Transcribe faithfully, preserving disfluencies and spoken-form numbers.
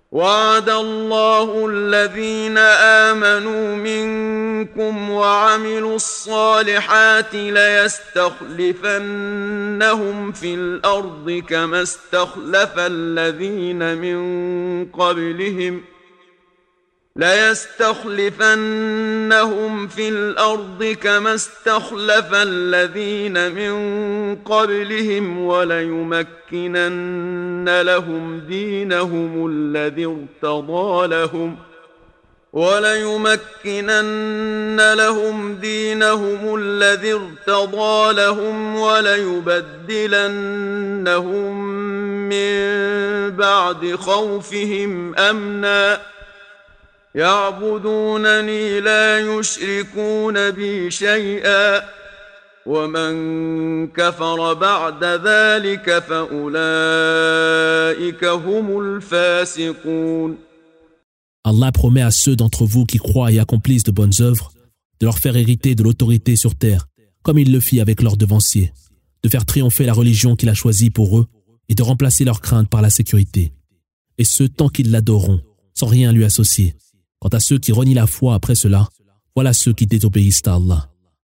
وعد الله الذين آمنوا منكم وعملوا الصالحات ليستخلفنهم في الأرض كما استخلف الذين من قبلهم ليستخلفنهم في الأرض كما استخلف الذين من قبلهم وليمكنن لهم دينهم الذي ارتضى لهم وليمكنن لهم دينهم الذي ارتضى لهم وليبدلنهم من بعد خوفهم أمنا يعبدونني لا يشركون بي شيئا ومن كفر بعد ذلك فأولئك هم الفاسقون. Allah promet à ceux d'entre vous qui croient et accomplissent de bonnes œuvres de leur faire hériter de l'autorité sur terre, comme il le fit avec leurs devanciers, de faire triompher la religion qu'il a choisie pour eux et de remplacer leur crainte par la sécurité. Et ce, tant qu'ils l'adoreront, sans rien lui associer. Quant à ceux qui renient la foi après cela, voilà ceux qui désobéissent à Allah.